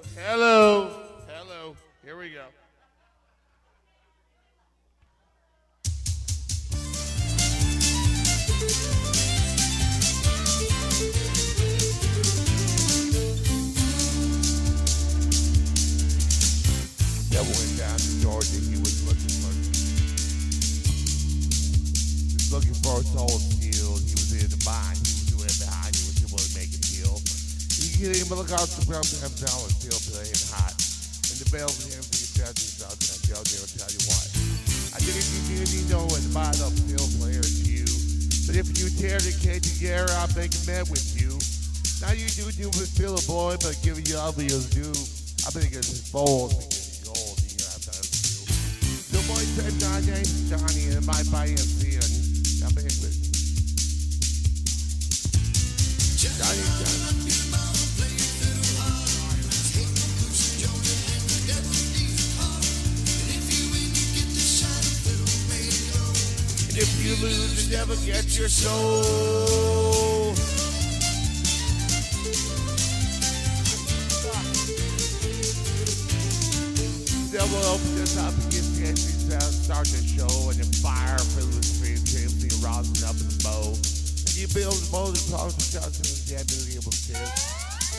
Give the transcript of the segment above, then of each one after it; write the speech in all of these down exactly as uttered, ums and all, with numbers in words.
Hello. Hello. Here we go. Devil went down to Georgia. He was looking for. He was looking for a soul steel. He was in the mine. He was doing it behind. He was able to make a deal. He get him look out the ground and down and feel playing hot. And the bell for him to get down to his out and tell you tell you what. I didn't you didn't know when the bottom up still player to you. But if you tear the cage together, I'll make a man with you. Now you do do with feel a boy, but giving you all the do. I think it's his balls. The boy said my name's Johnny and my body is seeing. I'm in with Johnny Johnny. And if you lose, you never get your soul. Devil open the top and gets the entry sound, start the show, and then fire fills the screen, James Lee rosin up in the bow. And you build the bow, the songs, the shots, and the ability of a kiss.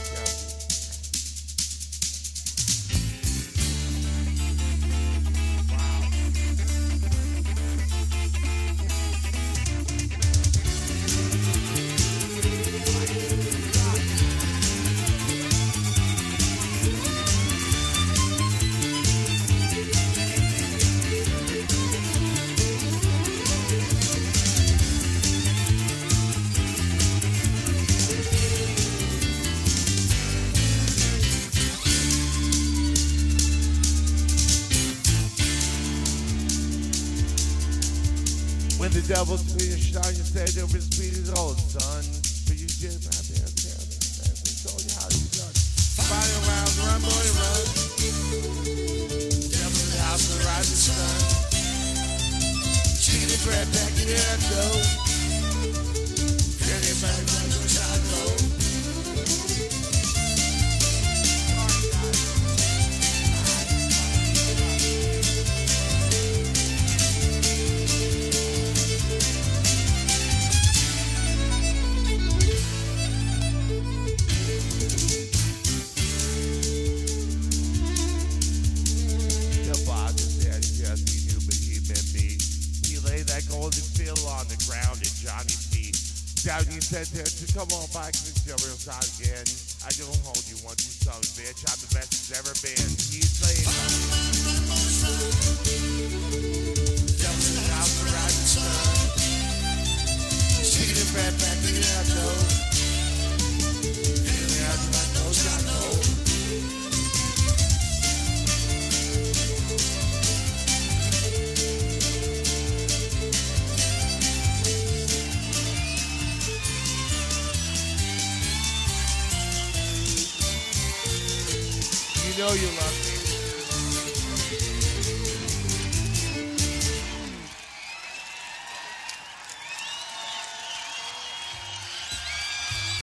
When the devil's finished on your stage over his feet is old son. But you did my damn damn damn. They told you how to be done. Fire around, run, boy, run. Devil in the house of the rising sun. Chicken and bread back in there, though. Get it back, back, go, shot, go. On the ground at Johnny's feet. Johnny said to, to come on back to the real side again. I don't hold you once, you son of a bitch. I'm the best there's ever been. He's playing. Devil in the house of the rising sun. Chicken and bread back in the echo. In the house of my nose got cold. You know you love me.